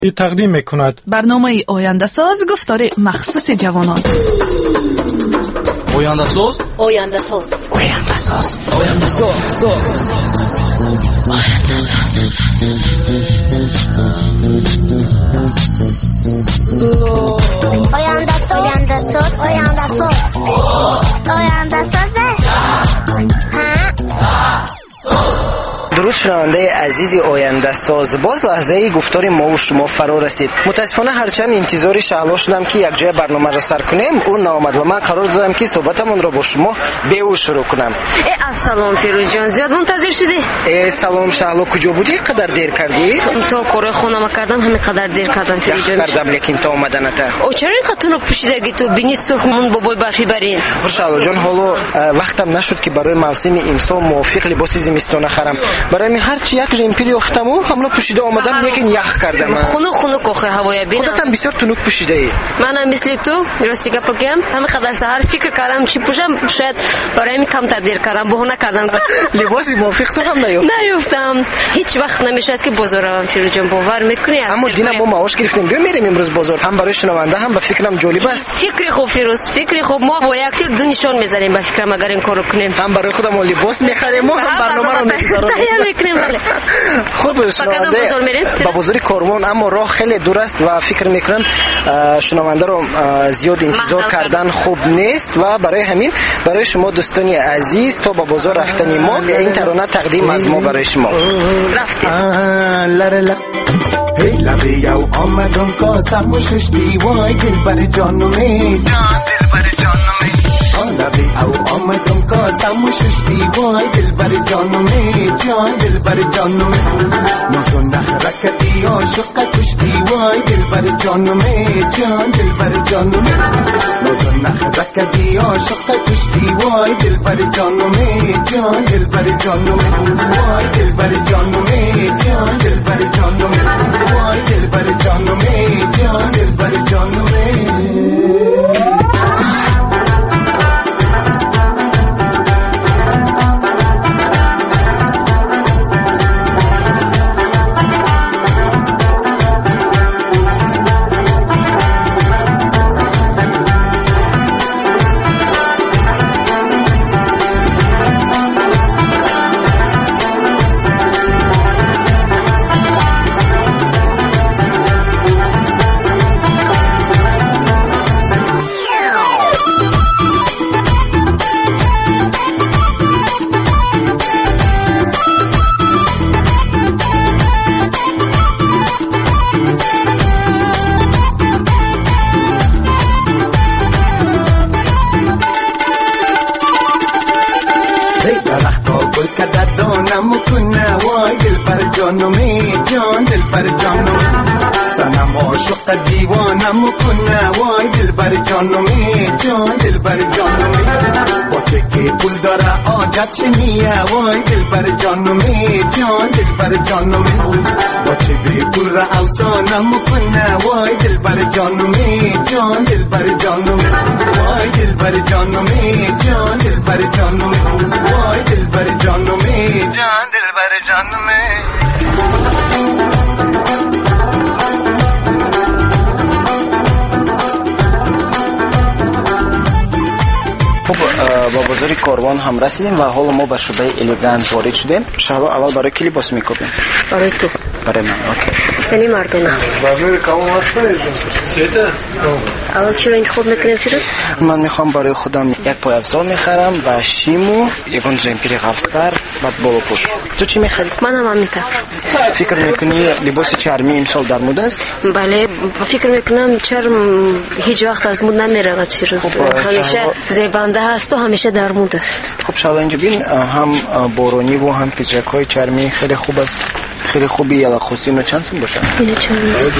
تقدیم میکند برنامه آینده ساز گفتار مخصوص جوانان. آینده ساز آینده ساز آینده ساز آینده ساز آینده ساز آینده ساز آینده ساز آینده ساز. درود شنونده عزیز آینده ساز، باز لحظه گفتار ما و شما فرا رسید. متاسفانه هرچند انتظار شهلا شدم که یک جای برنامه را سر کنیم، اون نامد و من قرار دادم که صحبتمون را با شما به او شروع کنم. سلام فیروز جان، زیاد منتظر شدی؟ سلام شهلا، کجا بودی؟ قدر دیر کردی؟ تو کار خونم کردم، همین قدر دیر کردم فیروز جان. کردم لیکن تا اومدنت. او چرا اینقدر تونک پوشیدگی تو بینی سرخمون بابای برفی برین؟ شهلا جان، حالا وقتم نشد که برای موسم امسال موافق لباس زمستانه خرم. برای هر چی یک جمپر یافتم و هملا پوشیده آمدم، لیکن یخ کردم. خنک آخر هوای بین. خودتم بسیار تونک پوشیده ای. منم مثل تو راستی گپ بگم، همین قدر سحر فکر کردم چی پوشم، شاید برای می کم تدیر کردم، بهونه کردم. لباس موافق تو هم نیافتم. هیچ وقت نمیشد که بازار روم فیروز جان، باور میکنی؟ اما دینا ما معاش گرفتیم، بیا میریم امروز بازار، هم برای شنونده هم به فکرم جالب است. فکر خوب فیروز، فکر خوب. ما با یک تیر دو نشان میزنیم به فکرم اگر این کارو کنیم. هم برای خودم لباس میخریم و هم برنامه رو میکنیم. خوب شنونده با بازار کاروان، اما راه خیلی دور است و فکر میکنم شنونده رو زیاد انتظار کردن خوب نیست و برای همین برای شما دوستانی عزیز تا با بازار رفتنی ما این ترانه تقدیم از ما برای شما. رفتیم هی لبی او آمدم کاسم و شش دیوای دل بر جانومی دل بر جانومی لبی او آمدم کاسم و شش دیوای دل بر جانومی دل بر جانومی نوزو نخرک دی عاشق کش دیوای دل بر جانومی دل بر جانومی نوزو نخرک دی عاشق کش دیوای دل بر جانومی دل بر جانومی وای دل بر جانومی دل بر جانومی وای دل بر جانومی دل بر جانومی. سنم عاشق دیوانم کنه وای دل بر جانومی دل بر جانومی با چه که پول داره آجت شنیه وای دل بر جانومی دل بر جانومی با چه بی پول را اوسانم کنه وای دل بر جانومی دل بر جانومی وای دل بر جانومی دل بر جانومی وای دل بر جانومی دل بر جانومی. با بازار کاروان هم رسیدیم و حالا ما به شعبه الگانت وارد شدیم. شهلا اول برای کی لباس می‌کنیم؟ برای تو. برای من. اوکی. یعنی مردونه. بازار کاروان هسته؟ سیده. اول چی رو انتخاب می‌کنیم فیروز؟ من می‌خوام برای خودم یک پای افزار می‌خرم و شیمو، یک جمپر قفستر، بعد بالاپوش. تو چی می‌خری؟ من هم همینطور. فکر می‌کنی لباس چرمی امسال در مد است؟ بله، فکر می‌کنم چرم هیچ وقت از مد نمی‌رود فیروز. همیشه زیبنده هست و همیشه در مد است. خب شاید اینجا ببین هم بارونی و هم پیچک‌های چرمی خیلی خوب است. خیلی خوبی یلاقوسی اینو چند سوم باشه؟ اینو چند؟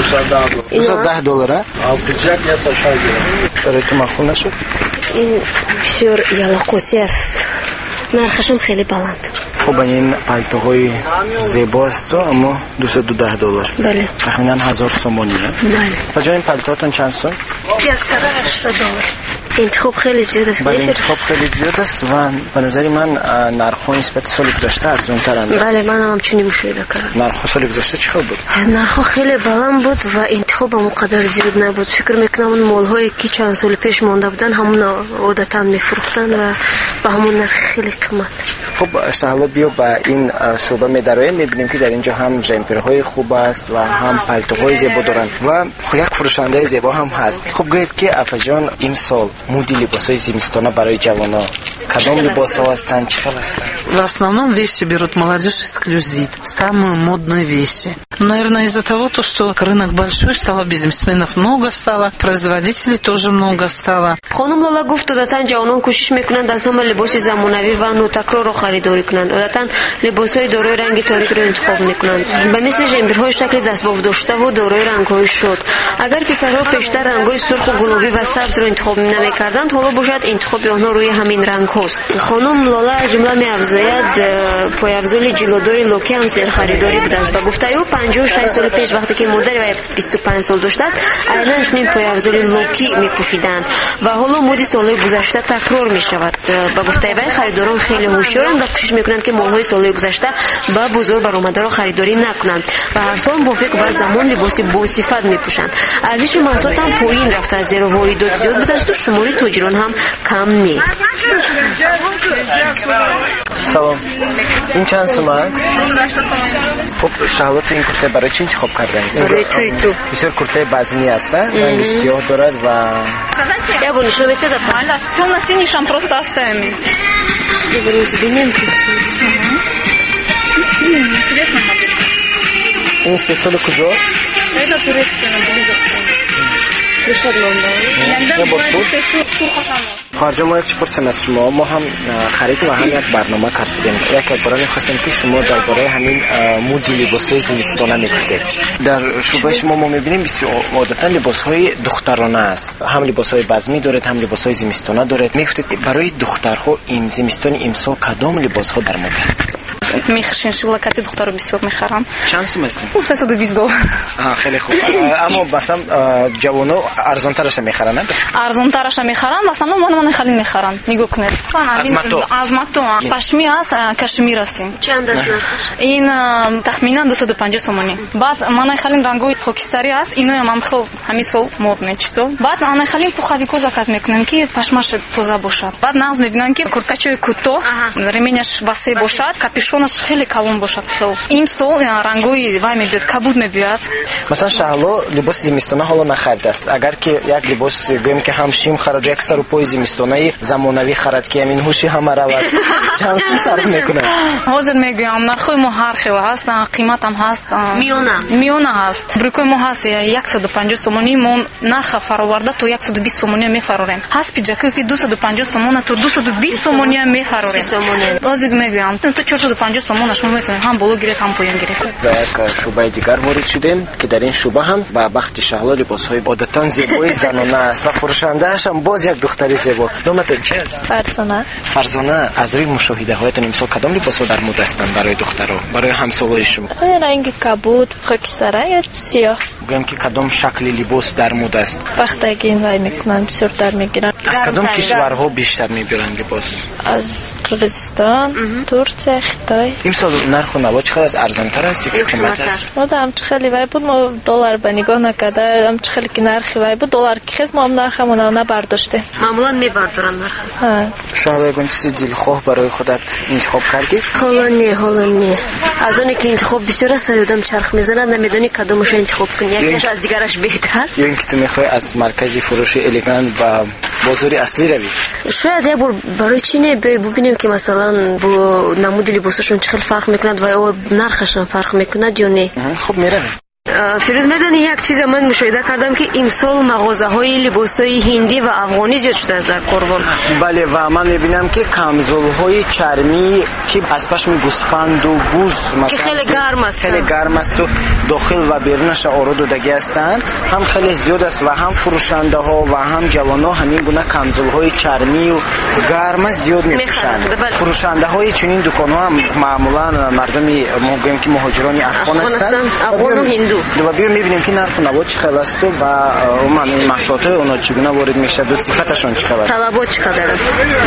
$210. پیچک یا سفر گیرم برای تو مخول نشد؟ این بسیار یلاقوسی است، نرخشم خیلی بلند. خب این پالتوهای زیبا است اما $210. بله. تقریبا 1000 سومونیه. بله. کجا این پالتوتون چند سوم؟ $180. انتخاب خیلی زیاد است. بله انتخاب خیلی زیاد است و به نظر من نرخ‌ها نسبت سال گذشته ارزان‌ترند. بله من هم چنین مشاهده کردم. نرخ سال گذشته چقدر بود؟ نرخ خیلی بلند بود و انتخاب هم اونقدر زیاد نبود. فکر میکنم اون مال‌هایی که چند سال پیش مانده بودن همون عادتاً میفروختن و به همون نرخ خیلی قیمت. خب حالا بیا با این شعبه می‌داریم می‌بینیم که در اینجا هم جمپرهای خوب است و هم پالتوهای زیبا دارن و یک فروشنده زیبا هم هست. خب گوید که افجان این سال مدل либосой зимистона برای جوانا кадом либоса هستند чего هستند? В основном вещи берут молодежь эксклюзив, самые модные вещи. Наверное, из-за того, что рынок большой, стало бизнесменов много стало, производителей тоже много стало. خانم لالا گفت عادتاً جوانان کوشش میکنند از همه لباس زمانوی و نوتکرار رو خریداری کنند. عادتاً لباس‌های دارای رنگ تاریک رو انتخاب میکنند. به مثل جمپرهای شکل دستباف داشته و دارای رنگ‌های شاد. اگر پسرها پیشتر رنگ‌های سرخ و گلابی و سبز رو انتخاب نمی‌کردند، حالا باشد انتخاب آنها روی همین رنگ هست. خانم لالا از جمله می‌افزاید پایافزول جلوداری لوکی هم زیر خریداری بوده است. به گفته او 56 سال پیش وقتی که مادر و 25 سال داشته است، عیناً چنین پایافزول لوکی می‌پوشیدند و حالا مدل سال‌های گذشته تکرار می‌شود. به گفته وی خریداران خیلی هوشیارند و کوشش می‌کنند که مال‌های سال‌های گذشته با بازار برآمده را خریداری نکنند و هر سال موافق با زمان لباس باصفت می‌پوشند. ارزش محصولات هم پایین رفته است زیرا واردات زیاد بوده است و شمار تاجران هم کم نیست. سلام. این چند سوم است؟ خب شهلات این کرته برای چی انتخاب کردن؟ برای تو. بسیار کرته بزنی است، رنگ سیاه دارد و Я бы ничего не цвета. Темно-синий шам просто оставим. Интересно модель. این 3 سال کجا؟ Это турецкая модернизация. Пришед خارجه ما یک چی پرسیم از شما ما هم خرید و هم یک برنامه کردیم یک بار می‌خواستیم که شما درباره همین مدل لباس‌های زمستانه میگفتید در شعبه شما ما می‌بینیم بسیار عادتاً لباس‌های دخترانه است هم لباس‌های بزمی دارد هم لباس‌های زمستانه دارد میگفتید برای دخترها این زمستان امسال کدام لباس‌ها در مد است میخشین شلکتی دخترو بسیار میخرم چند سوم هستین $320 خیلی خوب اما مثلا جوانا ارزان ترش میخرن ارزان ترش میخرن مثلا من خیلی میخرن نگاه کنید از ماتو پشمی است کشمیر است چند است این تخمینا 250 سومانی بعد من خیلی رنگای خاکستری است اینو هم خب همین سال مد میچسو بعد من خیلی پوخاویکو زاکاز میکنم که پشماش توزه باشد بعد ناز میبینن که کурткачой کوتاه ременяш واسه باشد کاپیشونش خیلی کلون باشد خیلی این سال رنگای وای میبید کبود میبید مثلا شهلا لباس زمستانه حالا نخرید است اگر که یک لباس گویم که هم شیم خرید یک سر و پای زمستانه زمانوی خرید که همین هوشی همه رود چند سو صرف میکنه حاضر میگویم نرخای ما هر خیلی هست قیمت هم هست میونه هست بریکای ما هست 150 سومانی ما نرخ فراورده تو 120 سومانی میفروریم هست پیجاکی که 250 سومونه تو 220 سومانی میفروریم حاضر میگویم تو 450 سومون شما میتونید هم بالا گیرید هم پایین گیرید در یک شعبه دیگر وارد شدیم که در این شعبه هم با بخت شهلا لباس‌های عادتاً زیبای زنانه است و فروشنده‌اش هم باز یک دختری زیبا نامتون چی است فرزانه از روی مشاهده‌هایتون امسال کدام لباس‌ها در مد هستند برای دخترها برای همسالای شما رنگ کبود خاکستری یا سیاه گویم که کدام شکل لباس در مد است وقتی که این وای میکنن بسیار در میگیرن از کدام کشورها بیشتر میبرن لباس از قرقیزستان ترکیه خیلی امسال نرخ و نوا چقدر از ارزان‌تر است یا قیمت است ما هم خیلی وای بود ما دلار به نگاه نکرده هم خیلی که نرخی وای بود دلار که ما هم نرخمون نبرداشته معمولا میبردارن نرخ شاید اگه چیزی دلخواه برای خودت انتخاب کردی حالا نه از اونی که انتخاب بسیار سریعدم چرخ میزنن نمیدونی کدومش انتخاب کنی یکیش از دیگرش بهتر یا اینکه تو میخوای از مرکز فروش الیگانت و بازار اصلی روی شاید یک بار برای چی نه ببینیم که مثلا با نمود لباسشون چقدر فرق میکند و نرخشون فرق میکند یا نه خب میره فیروز میدونی یک چیز من مشاهده کردم که امسال مغازه‌های لباس‌های هندی و افغانی زیاد شده است در کاروان بله و من میبینم که کمزول‌های چرمی که از پشم گوسفند و بز که خیلی گرم است و داخل و بیرونش آوردگی هستند هم خیلی زیاد است و هم فروشنده ها و هم جوان ها همین گونه کمزول های چرمی و گرم زیاد می‌پوشند. فروشنده های چنین دکان ها هم معمولا مردم میگیم که مهاجران افغان هستند، افغان و هندو. و بیا می‌بینیم که نرخ نبات چقدر است و همین محصولات اونا چگونه وارد میشه و صفتشون چقدر است. طلبات چقدر است؟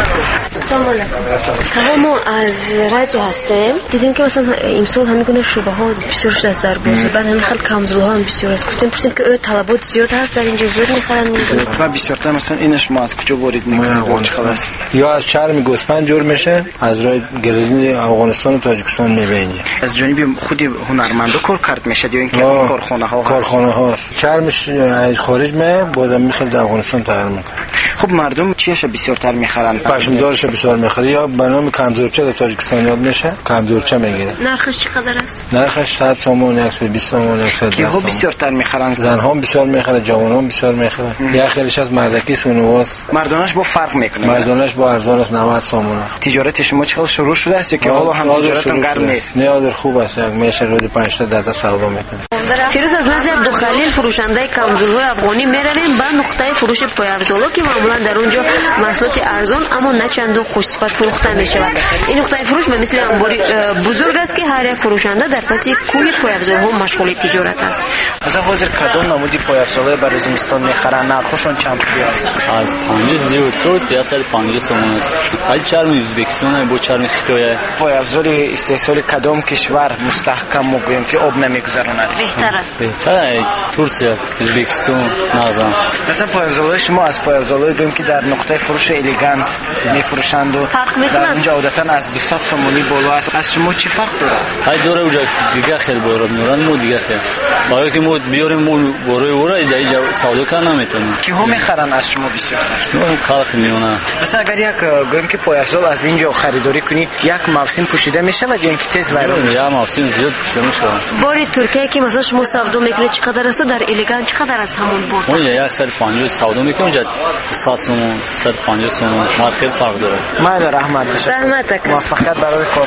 سلام علیکم. ما از رادیو هستیم. دیدیم که مثلا امسال همین گونه شعبه ها بسیار شده است در بازار. بعد همین خیلی کمزول ها هم بسیار است. گفتیم که طلبات زیاد هست در اینجا، زیاد می‌خرن. و بسیارتر مثلا این شما از کجا وارد می‌کنید؟ چقدر است؟ یا از چرم گوسفند جور میشه، از راه گرزین افغانستان و تاجیکستان میبینی. از جانب خود هنرمندا کار کرد میشه یا اینکه کارخانه هاست. چرمش خارج میه، بازم میخواد در افغانستان تغییر میکنه. خب مردم چیش بسیارتر میخرن؟ پشمدارش بسیار میخره، یا به نام کمزورچه در تاجیکستان یاد میشه، کمزورچه میگیره. نرخش چقدر است؟ نرخش 100 تومان، 120 تومان، 110 تومان. کیها بسیارتر میخرن؟ زنها بسیار میخره، جوانها بسیار میخره. یا خیلیش از مردکی سونواس. مردانش با فرق میکنه. مردانش با ارزان است 90 تومان. تجارت شما چقدر شروع شده است که حالا هم تجارتتون گرم نیست؟ نه آدر خوب است، یک میشه روز 5 تا 10 تا سودا میکنه. فیروز از نزد عبدالخلیل فروشنده کمزورهای افغانی میرویم به نقطه فروش پایافزالا که معمولا در اونجا محصولات ارزان اما نه چندان خوش صفت فروخته می شود. این نقطه فروش به مثل انباری بزرگ است که هر یک فروشنده در پس کوی پایافزالها مشغول تجارت است. مثلا حاضر کدام نمودی پایافزالا برای زمستان میخرن؟ نرخشون چند پولی است؟ از 50 زیاد تا 150 تومان است. ای چرم ازبکستان با چرم خیتای. پایافزال استحصال کدام کشور مستحکم میگوییم که آب نمیگذراند؟ بهتر است. بهتره ترکیه، ازبکستان، نازم. مثلا پایافزالای شما از پایافزالای دوم که در نقطه فروش الیگانت میفروشند و در اونجا عادتا از 200 تومانی بالا است، از شما چی فرق داره؟ های دوره اونجا دیگه خیلی بالا میارن، مو دیگه خیلی. برای که ما بیاریم اون برای در اینجا سودا کردن نمیتونیم. کی ها میخرن از شما بسیارتر؟ اون خالق میونه. مثلا اگر یک گویم که پایافزال از اینجا خریداری کنی، یک موسم پوشیده میشه و یا اینکه تیز ویران میشه؟ یا موسم زیاد پوشیده میشه. باری ترکیه که مثلا شما سودا میکنید چقدر است؟ در الیگانت چقدر است همون بار؟ اون 150 سودا میکنیم، اونجا 100 تومان 150 تومان خیلی فرق داره. مال رحمت موفقیت برای کار.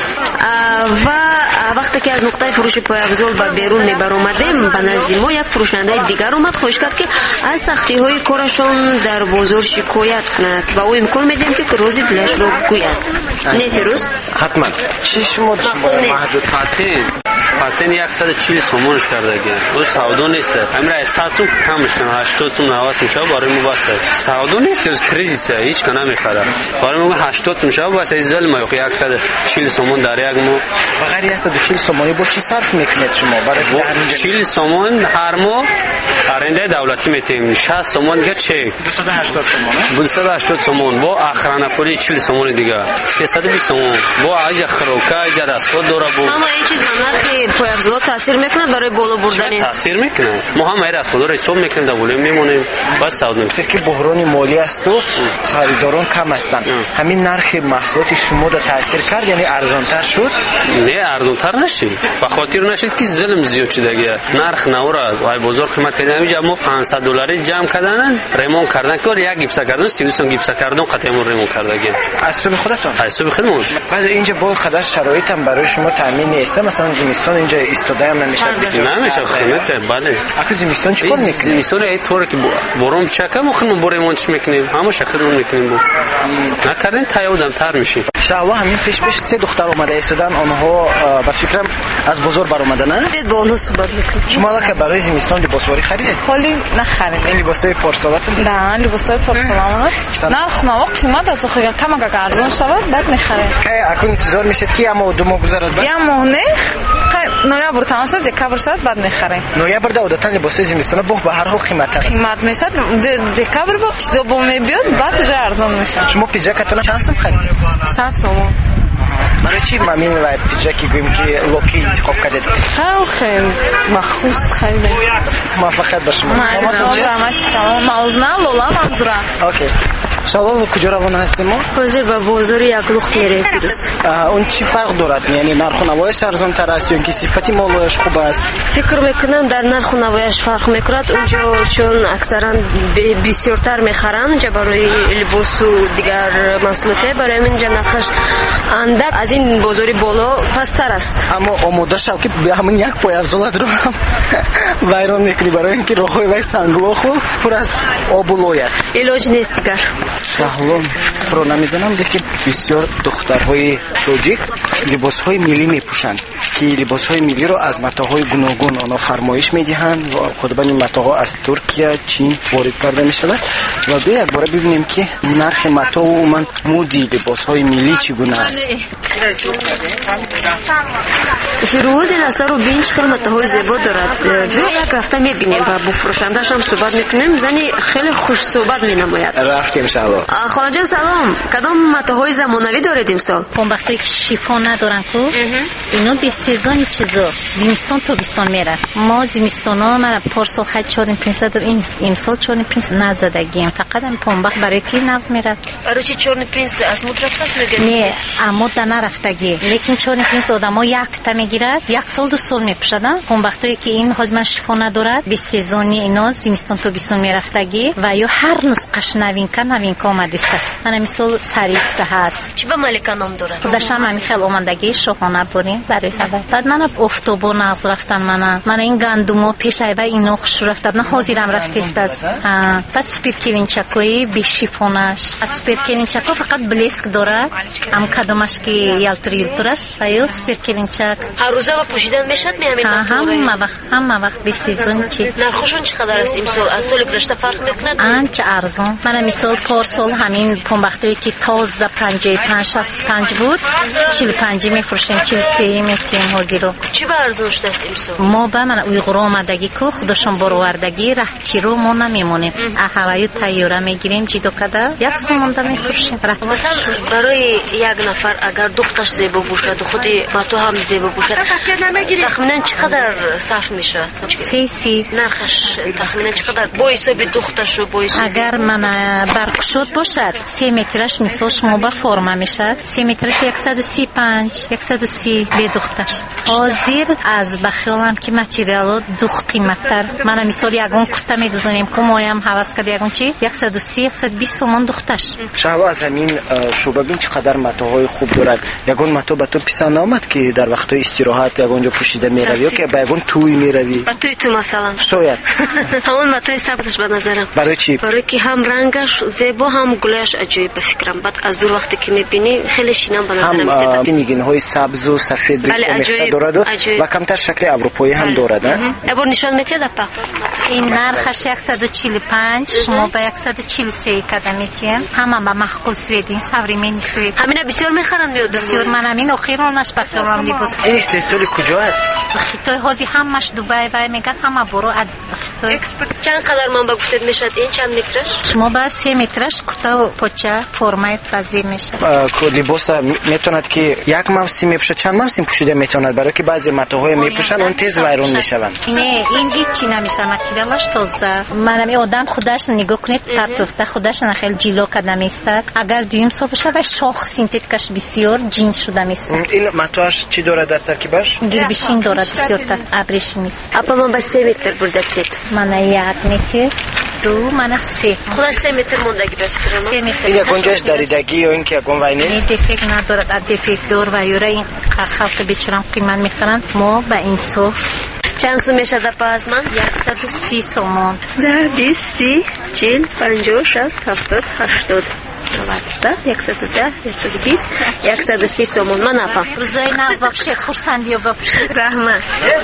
و وقتی که از نقطه فروش پایافزال به بیرون میبرامدیم به نزد ما یک فروشنده دیگر اومد خواهش کرد که از سختی های کارشون در بازار شکایت کند و او امکان میدیم که روزی دلش رو گوید. نه فیروز؟ حتما. چی شما محدود پاتن 140 تومانش کرده گه. او سودا نیست. همراه 100 تومن کمش کنه 80 تومن 90 میشه برای ما واسه. سودا نیست، روز کریزیسه، هیچ کنه نمیخره. برای ما 80 میشه واسه ظلم یا 140 تومن در یک ماه. بغیر 140 تومانی با چی صرف میکنید شما برای 40 تومن هر ماه آرنده دولتی میتیم 60 تومن گه چه 280 تومن 280 تومن با اخرانه پولی 40 تومن دیگه 320 تومن با اجا خروکا اجا راسخود داره بو. اما این چیز که پایافزالا تاثیر میکنه برای بالا بردن تاثیر میکنه. ما هم از خود را حساب میکنیم دولت میمونیم بعد سودا میکنیم که بحران مالی است و خریداران کم هستند. همین نرخ محصولات شما را تاثیر کرد، یعنی ارزانتر شد؟ نه ارزانتر نشید. به خاطر نشید که ظلم زیاد شده دیگه. نرخ نورا وای بازار قیمت کردن همینجا ما 500 دلاری جمع کردن ریمون کردن که یک گیپس کردن 32 گیپس کردن قطعا ریمون کردن. از سوی خودتون؟ از سوی خودمون. بعد اینجا با خدا شرایط هم برای شما تامین نیست. مثلا زمستان اینجا استاده هم نمیشه. نمیشه خدمت بله. اگه زمستان چیکار میکنید؟ زمستان ایطوری که بارون چکه مخمون بریمونش میکنیم. همه شخصمون میکنیم بو. نکردن تایودم تر میشیم. ان شاء الله همین پیش سه دختر اومده ایستادن، آنها به فکرم از بازار بر اومدن. با اونها صحبت میکنیم. شما که برای زمستان لباسواری خریدید؟ حالی نخریدیم. این لباسای پارسالات؟ نه لباسای پارسالات نه نو قیمت از خود کم اگه ارزان شود بعد میخریم. اکنون انتظار میشد که اما دو ماه گذرد بعد؟ یا ماه نه نویبر تمام شد دکبر شد بعد میخریم. نویبر عادتا لباسای زمستان به هر حال قیمت میشه. دکبر با چیزا با میاد بعد جای ارزان میشه. شما پیجاکتون چند سوم خرید؟ 100 تومان. برای چی مامین و پیجاکی گویم که لوکی انتخاب کردید؟ خیلی مخصوص خیلی موفقیت باشه. ما موزنا لولا منظورم. اوکی. شلال کجا روانه هستیم ما؟ حاضر به بازار یک لخت میره پیروز. اون چی فرق دارد؟ یعنی نرخ و نوایش ارزان تر است یا اینکه صفتی مالش خوب است؟ فکر میکنم در نرخ و نوایش فرق میکند. اونجا چون اکثرا بسیارتر میخرن اونجا برای لباس و دیگر مسئولیت، برای اینجا نرخش اندک از این بازاری بالا پستر است. اما آماده شو که به همون یک پای افضلات رو هم ویران میکنی برای اینکه راههای وی سنگلاخ و پر از آب و لای است. علاج نیست دیگر. شهلان رو نمیدونم که بسیار دخترهای تاجیک لباسهای ملی میپوشند که لباسهای ملی رو از متاهای گوناگون آنها فرمایش میدهند و خود این متاها از ترکیه، چین وارد کرده میشود و به یک بار ببینیم که نرخ متا و من مودی لباسهای ملی چگونه است. فیروز این اثر رو بین چقدر متاهای زیبا دارد. بیا یک رفته میبینیم و با فروشنده‌اش هم صحبت میکنیم. زنی خیلی خوش صحبت مینماید. رفتیم سلام. خاله جان سلام. کدام متاهای زمانوی دارید امسال؟ وقتی که شیفون ندارن کو اینا به سزونی چیزا زمستان تابستان میره. ما زمستانا من پارسال خرید چارین پرنس دادم، این امسال چارین پرنس نزدگیم، فقط هم پنبخ برای کی نفس میره. برای چی چارین پرنس از مود رفته است میگه؟ نه اما در نرفتگی، لیکن چارین پرنس آدما یک تا میگیرد یک سال دو سال میپوشدن. وقتی که این حزم شیفون ندارد به سزونی اینا زمستان تابستان میرفتگی و یا هر نسخش نوین کا آمده است. من مثال سریع هست. چی به مالک نام دارد؟ خودش هم همین خیلی آمدگی شاهانه بریم برای خبر. بعد من افتابو ناز رفتن من این گندمو پیش ایبا اینو خوش رفتم نه حاضرم رفتیست است. بعد سوپر کلینچاکوی به شیفونش از سوپر کلینچاکو فقط بلیسک داره هم کدومش که یلتر است و یا سوپر کلینچاک هر روزه با پوشیدن میشد هم وقت به سیزن چی نرخشون چقدر است امسال از سال گذشته فرق میکنه؟ چه ارزان. من مثال پارسال همین پنبختایی که تازه 55 65 بود 45 میفروشیم 43 میتیم حاضر رو. چی به ارزون شده است امسال؟ ما به من اویغرا آمدگی که خودشون برآوردگی ره کیلو ما نمیمونیم. هوایی تیاره میگیریم جیدو کده یک سومونده میفروشیم. مثلا برای یک نفر اگر دخترش زیبا باشد خود ماتو هم زیبا باشد تخمینا چقدر صرف میشه؟ 30 نرخش تخمینا چقدر با حساب دخترش و با حساب اگر من برقشود باشد 3 مترش مثلا شما با فرما میشه 3 مترش 135 130 به دخترش حاضر از بخیالم که متریال دو قیمتتر. من مثال یگون کتا میدوزنیم که مایم حواس کرد یگون چی 130 120 تومان دخترش. شما از همین شعبه بین چقدر متاهای خوب دارد. یگون متا به تو پسند آمد که در وقت استراحت یگونجا پوشیده میروی یا که به یگون توی میروی؟ به توی تو مثلا شاید همون متای سبزش به نظرم. برای چی؟ برای که هم رنگش زیبا هم گلش عجیب به فکرم. بعد از دور وقتی که میبینی خیلی شینم به نظرم میاد. هم نگین های سبز و سفید دارد و کمتر شکل اروپایی هم دارد. ابر نشان میتید اپا این نرخش 145 شما به 143 کده میتیم. همه با محقول سویدین سوریمینی سوید همینا بسیار میخرن میاد بسیار. من همین اخیرانش بخیرم لیباس این سال کجا است؟ خیتای هازی همش دبی و میگن همه برو از خیتای. چند قدر من بگفتید میشد این چند مترش؟ شما با 3 مترش کتا و پوچه فرمایت پذیر میشه. لیباس میتوند که یک موسم میپوشه چند موسم پوشیده میتوند برای که بعضی متاهای میپوشن اون تیز ویران میشوند. نه این هیچی نمیشه متریالش تازه. منم آدم خودش نگاه کنید پرتوفته خودش خیلی جلو کرده میستد. اگر دویم صبح بشه و شاخ سینتتیکش بسیار جنس شده میستد. این متاش چی دارد در ترکیبش؟ گربشین دارد بسیار تر ابریشمی است. اپا من با 3 متر بردید. من 1 متر 2 من 3 خودش 3 متر موندگی به فکر من. 3 متر. این گنجش دریدگی یا این که گون وای نیست؟ دیفکت ندارد. دیفکت دار و یوره این خلق بیچارم قیمت میخرن. ما به این صف چند سو میشه در پاس من؟ 130 تومان. 10 20 30 40 50 60 70 80 110 120 130 تومان. من اپا روزای ناز بابشید خورسندی و بابشید رحمت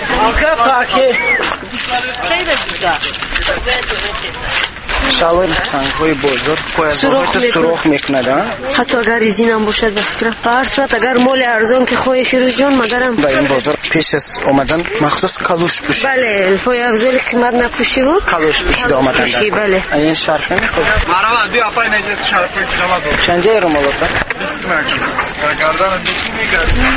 شلوار سنگ‌های بزرگ پایه‌های سوراخ میکنند. حتی اگر ریزین هم باشد به فکر فرصت اگر مال ارزان که خوی فیروز جان مگرم با این بازار پیش از آمدن مخصوص کالوش پوشید. بله پای افضل قیمت نپوشی بود کالوش پوشیده آمدن. بله این شرف میخواد. مرحبا بیا اپای نجات شرف می‌کنم. چنده رو مالات؟ 20 مرکز. گردن 20 میگه.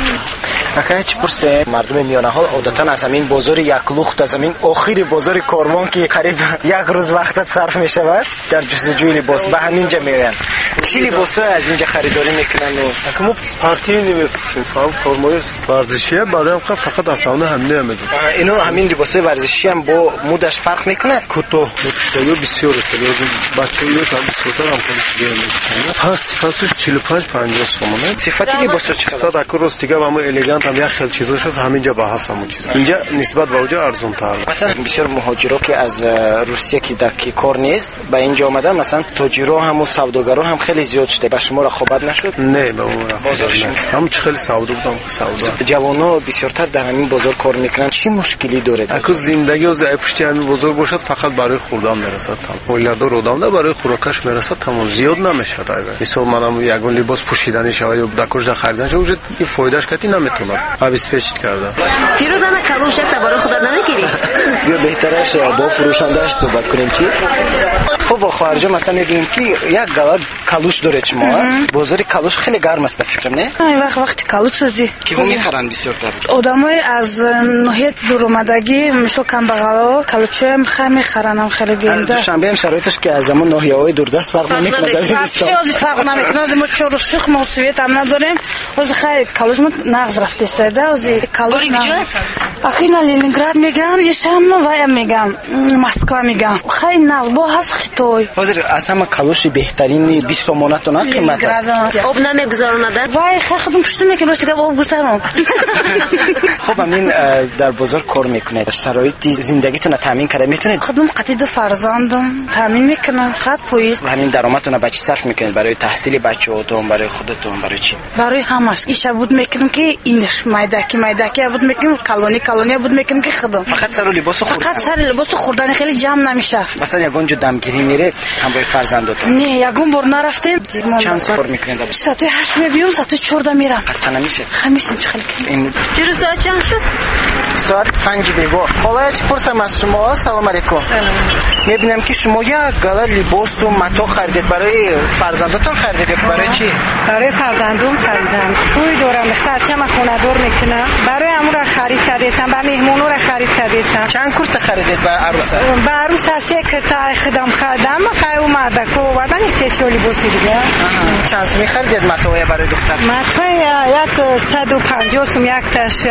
اگه چی پرسه مردم میانه حال عادتا از همین بازار یک لخت از همین آخری بازار کاروان که قریب یک روز وقت صرف میشود در جستجوی لباس به همینجا میآیند. چی لباسا از اینجا خریداری میکنن؟ ما پارتی نمیفروشیم، فرمای ورزشیه برای هم فقط اصلا همین نمیدونم. اینو همین لباسای ورزشی هم با مودش فرق میکنه؟ کوتاه مشتری بسیار است. بچه‌ها هم بسیار هم کنه. پسش 45 50 تومانه. صفتی لباسا چقدر؟ صد درست دیگه و ما الگانت هم یک خیلی چیزاش هست همینجا بحث همون چیز. اینجا نسبت به اونجا ارزان تر. مثلا بسیار مهاجرا که از روسیه که در کار نیست با اینجا اومدن، مثلا تاجرها هم و سوداگرها هم خیلی زیاد شده. به شما خبر نشد؟ نه به اون هم خیلی سودا بودم. سودا جوانا بسیارتر در همین بازار کار میکنن. چی مشکلی داره؟ اگه زندگی از پشت همین بازار باشد فقط برای خوردن میرسد. تمام ولادار آدم نه برای خوراکش میرسد. تمام زیاد نمیشه. مثلا منم یگون لباس پوشیدنی شوی یا دکوش خریدن شو این فایدهش کتی نمیتونه. آبیس پیچ کرده. فیروز انا کالوش تا برای خودت نمیگیری؟ بیا بهترش با فروشنده‌اش صحبت کنیم چی؟ خب با خارجا مثلا میگیم که یک گالا کالوش داره شما. بازار کالوش خیلی گرم است به فکرم نه؟ وقتی کالوش چیزی که میخرن بسیارتر. آدمای از ناحیه دور اومدگی مثل کمبغالا کالوچ میخرن خیلی بیشتر. دوشنبه هم شرایطش که از زمان ناحیه‌های دوردست فرق نمیکنه. از فرق نمیکنه. از ما چهار شخ موسویت هم نداریم. از خیلی کالوش نقض رفته است. از کالوش اخینا لنینگراد میگم، یشم و میگم مسکو میگم. خیلی نقض با هست خطوی. حاضر از همه کالوش بهترین 20 تومانه تو نه قیمت است. آب نمیگذارونن. وای خودم پشتونه که باشه که آب گذارم. خب همین در بازار کار میکنه. شرایط زندگیتون تامین کرده میتونید؟ خودم قطعی فرزندم تامین میکنم. خط پویست. همین درآمدتون به چی صرف میکنید؟ برای تحصیل بچه‌هاتون، برای خودتون، برای چی؟ برای همش. ایش بود میکنم که اینش مایداکی بود میکنم کالونی بود میکنم که خودم. فقط سر لباس خوردن. فقط سر لباس خوردن خیلی جمع نمیشه. مثلا یگون جو دمگیری میره همراه فرزنداتون؟ نه یگون بر نرفتیم. چند ساعت کار میکنید؟ ساعت 8 میام ساعت 4 میرم. خسته نمیشه؟ خمیسم چخل این چرا ساعت چند شد؟ ساعت 5 بگو. حالا چی پرسم از شما؟ سلام علیکم. میبینم که شما یک گالا لباس و متا خریدید. برای فرزنداتون خریدید یا برای چی؟ برای فرزندم خریدم. توی دورم اخترچه من خونه دور میکنم. برای امور خرید کردیسم. برای مهمونو را خرید کردیسم. چند کرت خریدید برای عروسه؟ برای عروسه 3 کرت خدام خریدم. خیلی اومده که وردن 3 لباسی دیگه. چند سومی خریدید متاوی برای دختر؟ متاوی یک 150 سوم، یک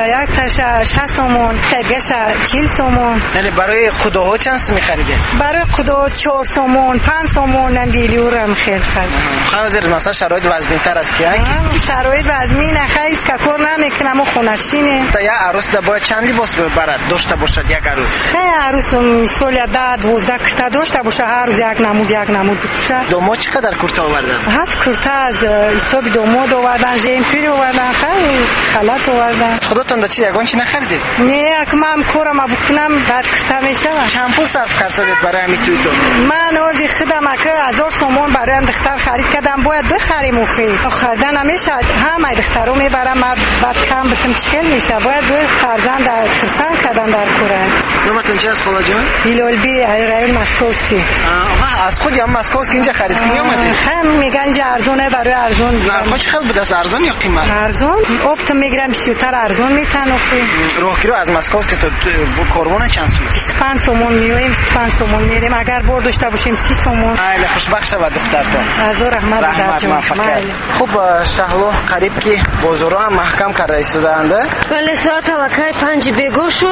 تاش 60 سومون، تگش 40 سومون. یعنی برای خداها چند سومی خریدید؟ برای خدا 4 سومون، 5 سومون نمیلیورم خیلی خریدم. خاطر مثلا شرایط وزن‌تر است که شرایط وزنی خیلیش که کار نمیکنم و خونشینه. تا یک عروس باید چند لباس ببرد داشته باشد یک عروس؟ خیلی عروس سال 10-12 کرتا داشته باشه. هر روز یک نمود بپوشه. داماد چقدر کرتا آوردن؟ 7 کرتا از حساب داماد آوردن، ژمپیر آوردن، خیلی خلط آوردن. خودتون چی یگان چی نخریدید؟ نه که من کارم بکنم بعد کرتا میشه. چند پول صرف کردید برای همین توی تو؟ من از خودم که 1000 سومون برای هم دختر خرید کردم. باید بخریم اخی خریدن نمیشه. همه دخترو میبرم بعد کم بتم چکل میشه. باید دو فرزند خرسان کردن در کوره. نامتون چی است خاله جان؟ هیلالبی رایون مسکوسکی. از خود هم مسکوسکی اینجا خرید کنی اومدید؟ هم میگن جا ارزونه برای ارزون. نرخ چقدر بود؟ از ارزون یا قیمت؟ ارزون. اپت میگیرم 33 ارزون میتن اخی. راهگیرو از مسکوسکی تو کاروان چند سوم؟ 25 سومون میویم، 25 سومون میریم. اگر بر داشته باشیم 30 سومون. خیلی خوشبخت شود دخترتون. از رحمت موفقیت. خوب شهلا قریب که بازارا هم محکم کرده ایستادند. ولی ساعت وقتی 5 بگو شد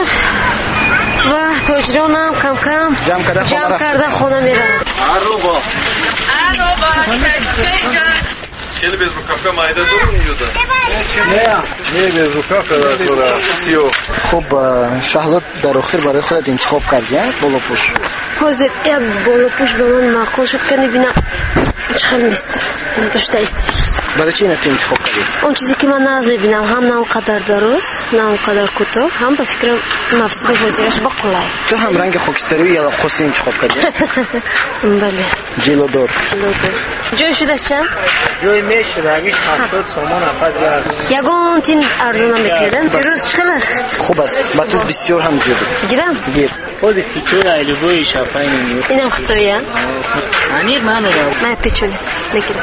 و تاجران هم کم کم جمع کرده خونه میرن. Arroba. Chele bez rukavka mayda durur muydu? Ne bez rukavka da siyah. خب شهلا در آخر برای خودت انتخاب کردی بالا پوش؟ حاضر بالا پوش به من معقول شد که نبینم چخم نیست. داشته است. برای چی اینو انتخاب کردی؟ اون چیزی که من ناز میبینم هم نه اونقدر درست نه اونقدر کوتاه، هم به فکرم نفس بپذیرش با قلای. تو هم رنگ خاکستری یا قوسی انتخاب کردی؟ بله. جلودار. جای شده چند؟ جای میشده اگیش 70 سومان افز یگون تین ارزونه میکردن. پیروز چقدر است؟ خوب است. بطوز بسیار هم زیاده. گیرم؟ گیر. خود فیچور ایلوگوی شفایی نمیود. اینم خطاییه؟ انیر من رو من پیچونیت میگیرم.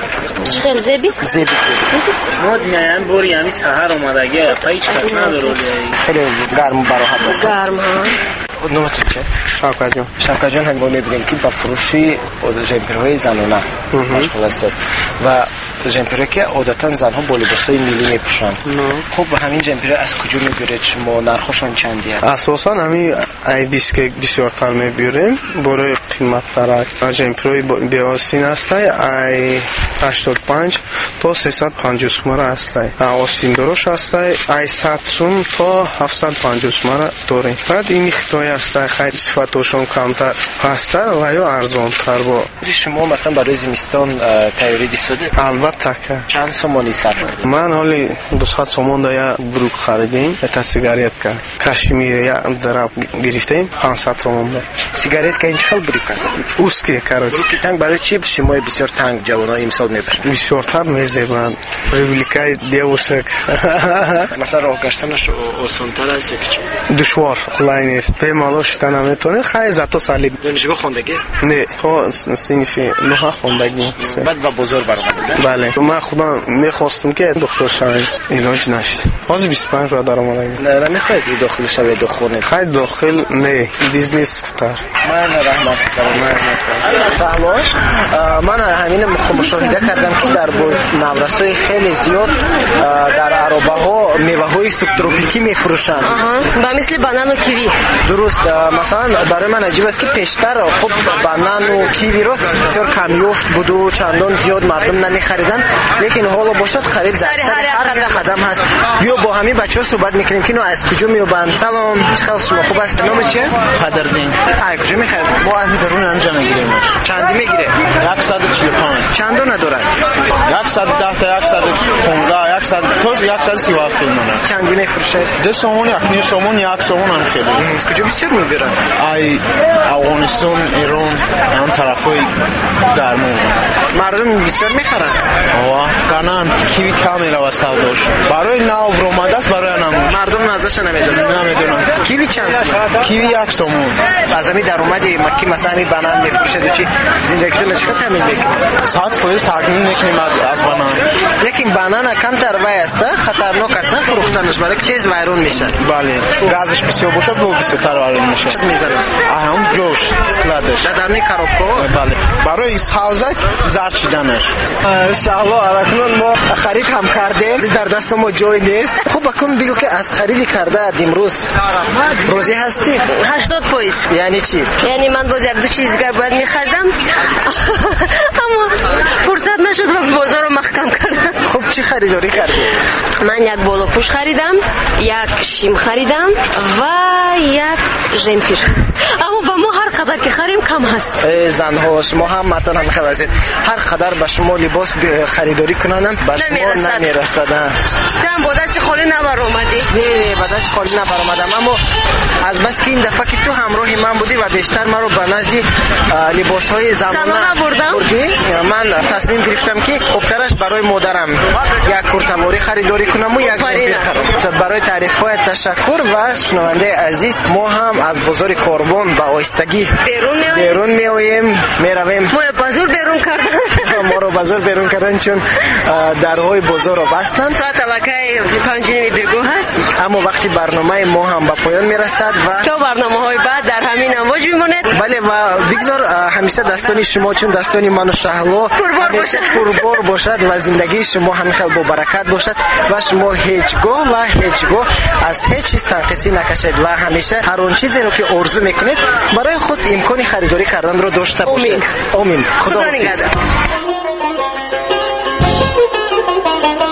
چخیل زیبی؟ زیبی ما دیگه بوری همی سهر اومدگه تا هیچ کس نداره. خیلی گرم براحت است. گرم ها. نومتون چیست؟ شوکت جان. شوکت جان هم می‌بینیم که با فروشی ژامپرهای زنانه مشغول است و ژامپرهایی که عادتاً زنها با لباس‌های ملی می‌پوشند. خب همین ژامپرها از کجا می‌گیرید شما؟ نرخشون چندیه؟ اساساً همین ای 20 که بسیارتر می‌بریم برای قیمت‌تر ژامپرهای بی‌آستین است ای 85 تا 350 سوم است. آستین درشت است ای 100 سوم تا 750 سوم داریم. بعد این خطای است خیلی صفتشون کمتر هست و یا ارزان‌تر با. شما مثلا برای زمستان تیاری دیدید؟ البته که. چند سومانی سر؟ من حالی 200 سومون دا بروک خریدیم تا سیگارت که کشمیر یا دراب گرفتیم 500 سومون دا. سیگارت که این چه بروک است؟ اوسکی کاروس. بروک تنگ برای چی شما بسیار تنگ جوانای امسال میبرند؟ بسیارتر میزبند. ریولیکای دیوسک. مثلا راه گشتنش آسان‌تر است یا چی؟ دشوار خلای نیست. به مالوش تنمیتونه خیلی زاتو سالی. دانشگاه خوندگی؟ نه خب سینفی نه خوندگی. بعد با بزرگ برآمده. بله من خدا میخواستم که دکتر شوم علاج نشد. باز 25 را در اومدم. نه نمیخواید داخل شوید دخونه. خیلی داخل نه بیزنس فتر. من رحمت کنم. من همین مشاهده کردم که در نورسای خیلی زیاد در عربه ها میوه های سوبتروپیکی میفروشند. با مثل بانان و کیوی. درست. مثلا برای من عجیب است که پیشتر خب بانان و کیوی رو طور کمیافت بود و چندان زیاد مردم نمیخریدن، لیکن حالا باشد خرید در سر هر قدم هست. بیا با همین بچه‌ها صحبت میکنیم که از کجا میوبند. سلام، چه شما خوب است؟ نام چی است؟ قدردین. از کجا میخرید؟ ما همین درون انجام میگیریم. چندی میگیره؟ 145. چندو ندارد؟ 110 تا 115 100 تا 137 تومن. چندی میفروشه؟ 2 سومون یک نیم سومون یک سومون هم خیلی. از کجا بسیار میبرن؟ ای افغانستان، ایران، اون طرفای گرمو. مردم بسیار میخرن. آوا کنن کیوی کمی رو سوداش. برای نو اومده است برای نمو. مردم ازش نمیدونن. کیوی چند سومون؟ کیوی 1 سومون. از همین درآمد مکی مثلا می بانان میفروشه چی زندگیتون چقدر تامین میکنه؟ 100% تامین میکنیم از بانان. لیکن بانان کمتر وای است، خطرناک است فروختنش، برای که تیز ویرون میشه. بله گازش بسیار باشه دو بسیار ویرون میشه. چه میذاره؟ هم جوش اسکلادش در نی کاروکو. بله برای سازک زرد شدنش. انشالله اکنون ما خرید هم کردیم، در دست ما جای نیست. خب بکن بگو که از خرید کرده امروز روزی هستی؟ 80%. یعنی چی؟ یعنی من باز یک دو چیزگر باید میخریدم اما فرصت نشد و بازار رو محکم کردم. خب چی خریداری کردی؟ من یک بالاپوش خریدم، یک شیم خریدم و یک ژامپر. اما با ما هر قدر که خریم کم هست. زنها شما هم متن هم خلاصید هر قدر به شما لباس خریداری کنن به شما نمیرسد. دم با دست خالی نبر اومدی؟ نه با دست خالی نبر اومدم، اما از بس که این دفعه که تو همراه من بودی و بیشتر من رو به نزدی لباس‌های زمانه بردی، من تصمیم گرفتم که خوبترش برای مادرم یک کورتماری خریداری کنم و یک ژامپر. برای تعریف‌های تشکر و شنونده عزیز، ما هم از بازار کاروان با آهستگی بیرون میاییم میرویم. ما بازار بیرون کردن. ما رو بازار بیرون کردن چون درهای بازار رو بستن. ساعت الکای 5 بیگو هست. اما وقتی برنامه ما هم به پایان میرسد و تا برنامه‌های بعد در همین امواج میمونه. بله و بگذار همیشه دستان شما چون دستان من و شهلا همیشه پربار باشد و زندگی شما همیشه با برکت باشد و شما هیچگاه از هیچ چیز تنقصی نکشید و همیشه هر اون چیزی رو که آرزو میکنید برای خود امکان خریداری کردن رو داشته باشید. آمین. خدا نگهدار.